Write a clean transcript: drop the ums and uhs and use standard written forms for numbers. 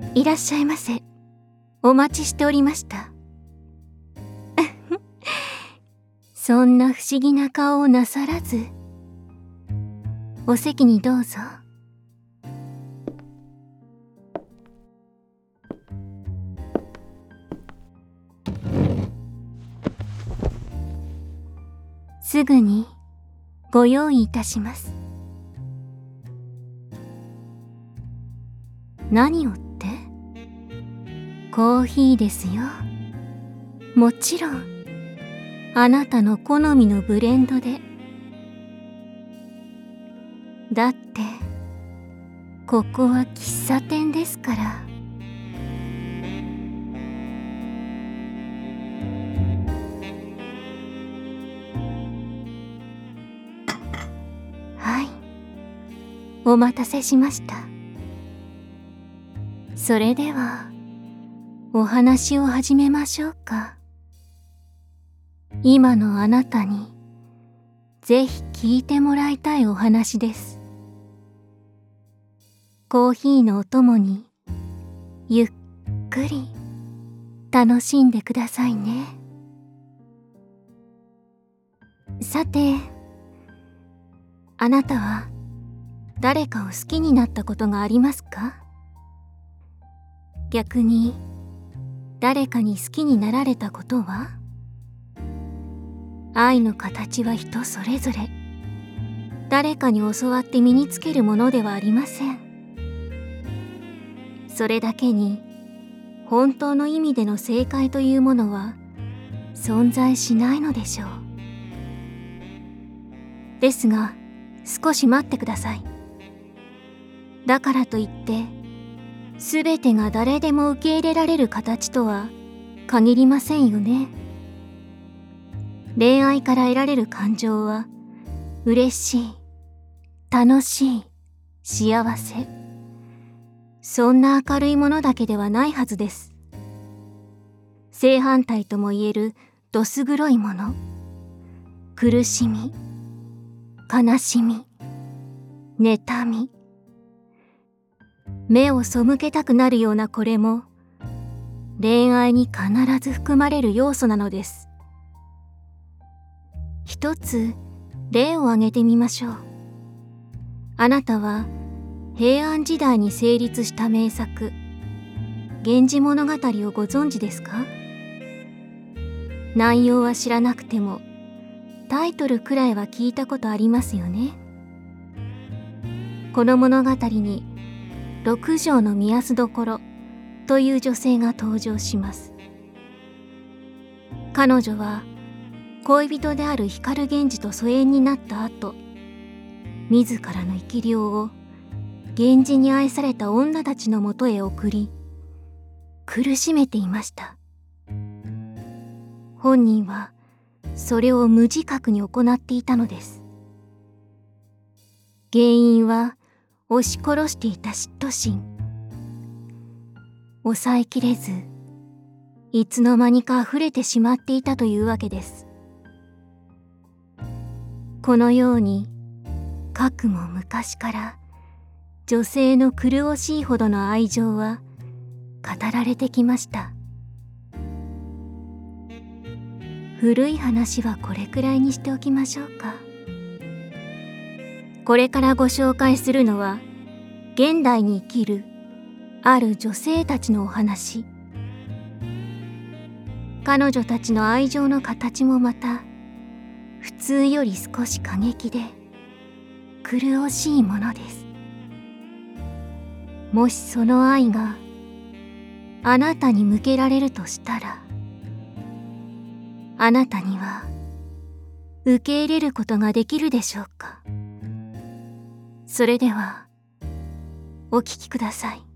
いらっしゃいませ。お待ちしておりました。そんな不思議な顔をなさらず、お席にどうぞ。すぐにご用意いたします。何をって？コーヒーですよ。もちろんあなたの好みのブレンドで。だってここは喫茶店ですから。はい、お待たせしました。それではお話を始めましょうか。今のあなたにぜひ聞いてもらいたいお話です。コーヒーのお供にゆっくり楽しんでくださいね。さて、あなたは誰かを好きになったことがありますか？逆に誰かに好きになられたことは？愛の形は人それぞれ、誰かに教わって身につけるものではありません。それだけに本当の意味での正解というものは存在しないのでしょう。ですが少し待ってください。だからといってすべてが誰でも受け入れられる形とは限りませんよね。恋愛から得られる感情は嬉しい、楽しい、幸せ、そんな明るいものだけではないはずです。正反対ともいえるどす黒いもの、苦しみ、悲しみ、妬み、目を背けたくなるようなこれも恋愛に必ず含まれる要素なのです。一つ例を挙げてみましょう。あなたは平安時代に成立した名作「源氏物語」をご存知ですか？内容は知らなくてもタイトルくらいは聞いたことありますよね。この物語に六条の御息所という女性が登場します。彼女は恋人である光源氏と疎遠になった後、自らの生き量を源氏に愛された女たちのもとへ送り苦しめていました。本人はそれを無自覚に行っていたのです。原因は押し殺していた嫉妬心。抑えきれずいつの間にか溢れてしまっていたというわけです。このようにかくも昔から女性の苦しいほどの愛情は語られてきました。古い話はこれくらいにしておきましょうか。これからご紹介するのは現代に生きるある女性たちのお話。彼女たちの愛情の形もまた普通より少し過激で苦しいものです。もしその愛があなたに向けられるとしたら、あなたには受け入れることができるでしょうか。それではお聞きください。